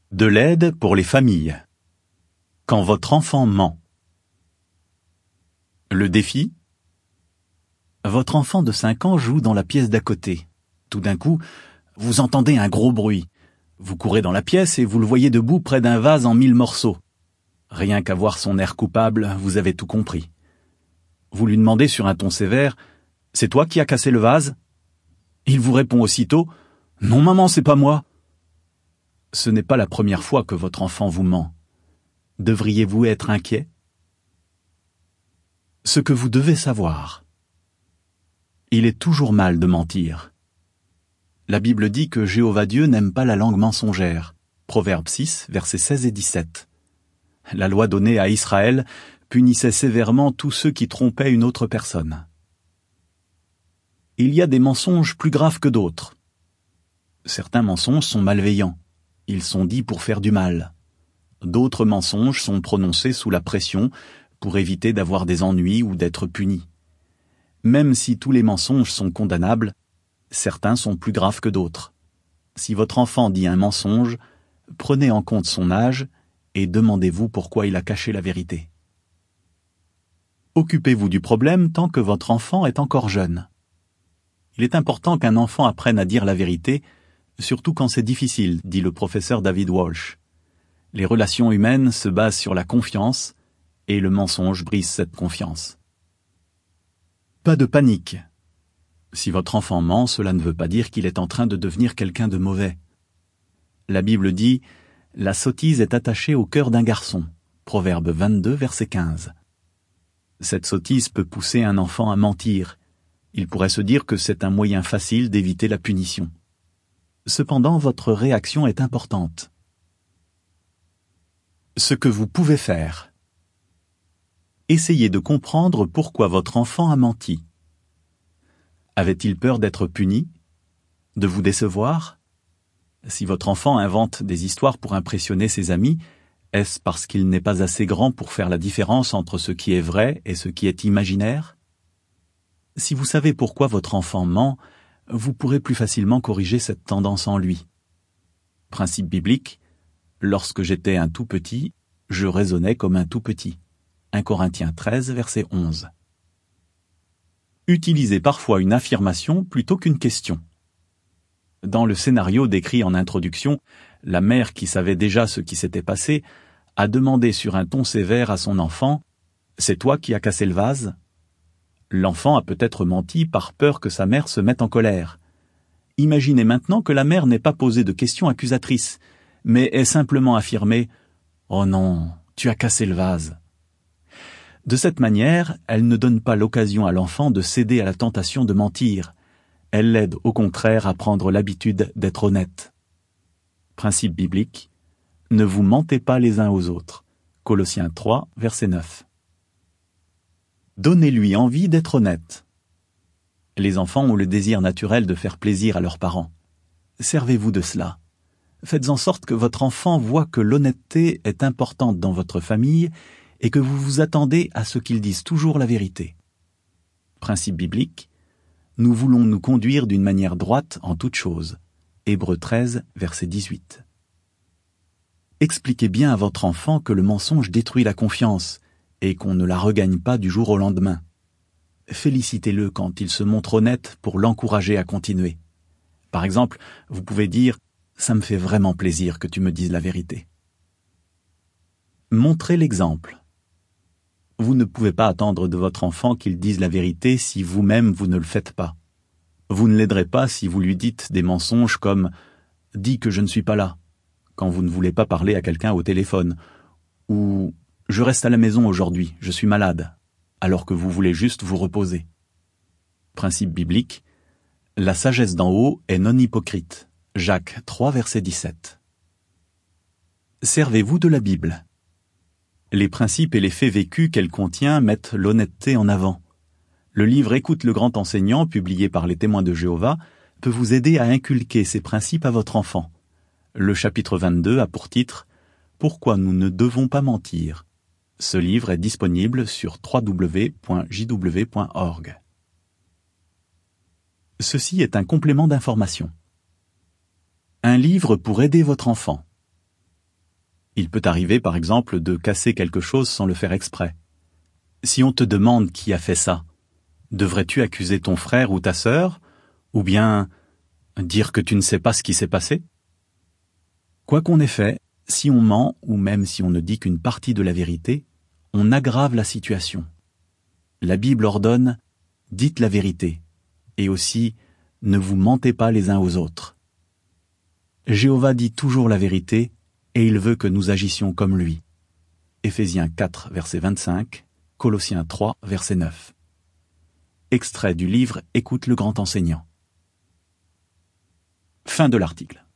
De l'aide pour les familles. Quand votre enfant ment. Le défi. Votre enfant de 5 ans joue dans la pièce d'à côté. Tout d'un coup, vous entendez un gros bruit. Vous courez dans la pièce et vous le voyez debout près d'un vase en 1000 morceaux. Rien qu'à voir son air coupable, vous avez tout compris. Vous lui demandez sur un ton sévère « C'est toi qui as cassé le vase ?» Il vous répond aussitôt « Non maman, c'est pas moi !» Ce n'est pas la première fois que votre enfant vous ment. Devriez-vous être inquiet? Ce que vous devez savoir. Il est toujours mal de mentir. La Bible dit que Jéhovah Dieu n'aime pas la langue mensongère. Proverbe 6, versets 16 et 17. La loi donnée à Israël punissait sévèrement tous ceux qui trompaient une autre personne. Il y a des mensonges plus graves que d'autres. Certains mensonges sont malveillants. Ils sont dits pour faire du mal. D'autres mensonges sont prononcés sous la pression pour éviter d'avoir des ennuis ou d'être punis. Même si tous les mensonges sont condamnables, certains sont plus graves que d'autres. Si votre enfant dit un mensonge, prenez en compte son âge et demandez-vous pourquoi il a caché la vérité. Occupez-vous du problème tant que votre enfant est encore jeune. Il est important qu'un enfant apprenne à dire la vérité, surtout quand c'est difficile, dit le professeur David Walsh. Les relations humaines se basent sur la confiance, et le mensonge brise cette confiance. Pas de panique. Si votre enfant ment, cela ne veut pas dire qu'il est en train de devenir quelqu'un de mauvais. La Bible dit « La sottise est attachée au cœur d'un garçon » Proverbe 22, verset 15. Cette sottise peut pousser un enfant à mentir. Il pourrait se dire que c'est un moyen facile d'éviter la punition. Cependant, votre réaction est importante. Ce que vous pouvez faire. Essayez de comprendre pourquoi votre enfant a menti. Avait-il peur d'être puni? De vous décevoir? Si votre enfant invente des histoires pour impressionner ses amis, est-ce parce qu'il n'est pas assez grand pour faire la différence entre ce qui est vrai et ce qui est imaginaire? Si vous savez pourquoi votre enfant ment, vous pourrez plus facilement corriger cette tendance en lui. Principe biblique, lorsque j'étais un tout petit, je raisonnais comme un tout petit. 1 Corinthiens 13, verset 11. Utilisez parfois une affirmation plutôt qu'une question. Dans le scénario décrit en introduction, la mère qui savait déjà ce qui s'était passé a demandé sur un ton sévère à son enfant « C'est toi qui as cassé le vase ?» L'enfant a peut-être menti par peur que sa mère se mette en colère. Imaginez maintenant que la mère n'ait pas posé de questions accusatrices, mais ait simplement affirmé « Oh non, tu as cassé le vase !» De cette manière, elle ne donne pas l'occasion à l'enfant de céder à la tentation de mentir. Elle l'aide au contraire à prendre l'habitude d'être honnête. Principe biblique, ne vous mentez pas les uns aux autres. Colossiens 3, verset 9. Donnez-lui envie d'être honnête. Les enfants ont le désir naturel de faire plaisir à leurs parents. Servez-vous de cela. Faites en sorte que votre enfant voie que l'honnêteté est importante dans votre famille et que vous vous attendez à ce qu'ils disent toujours la vérité. Principe biblique, nous voulons nous conduire d'une manière droite en toutes choses. Hébreux 13, verset 18. Expliquez bien à votre enfant que le mensonge détruit la confiance et qu'on ne la regagne pas du jour au lendemain. Félicitez-le quand il se montre honnête pour l'encourager à continuer. Par exemple, vous pouvez dire « Ça me fait vraiment plaisir que tu me dises la vérité ». Montrez l'exemple. Vous ne pouvez pas attendre de votre enfant qu'il dise la vérité si vous-même vous ne le faites pas. Vous ne l'aiderez pas si vous lui dites des mensonges comme « Dis que je ne suis pas là » quand vous ne voulez pas parler à quelqu'un au téléphone, ou « Je reste à la maison aujourd'hui, je suis malade », alors que vous voulez juste vous reposer. Principe biblique, la sagesse d'en haut est non hypocrite. Jacques 3, verset 17. Servez-vous de la Bible. Les principes et les faits vécus qu'elle contient mettent l'honnêteté en avant. Le livre Écoute le grand enseignant, publié par les Témoins de Jéhovah, peut vous aider à inculquer ces principes à votre enfant. Le chapitre 22 a pour titre « Pourquoi nous ne devons pas mentir ». Ce livre est disponible sur www.jw.org. Ceci est un complément d'information. Un livre pour aider votre enfant. Il peut arriver, par exemple, de casser quelque chose sans le faire exprès. Si on te demande qui a fait ça, devrais-tu accuser ton frère ou ta sœur, ou bien dire que tu ne sais pas ce qui s'est passé? Quoi qu'on ait fait, si on ment, ou même si on ne dit qu'une partie de la vérité, on aggrave la situation. La Bible ordonne « Dites la vérité » et aussi « Ne vous mentez pas les uns aux autres ». Jéhovah dit toujours la vérité et il veut que nous agissions comme lui. Éphésiens 4, verset 25, Colossiens 3, verset 9. Extrait du livre Écoute le grand enseignant. Fin de l'article.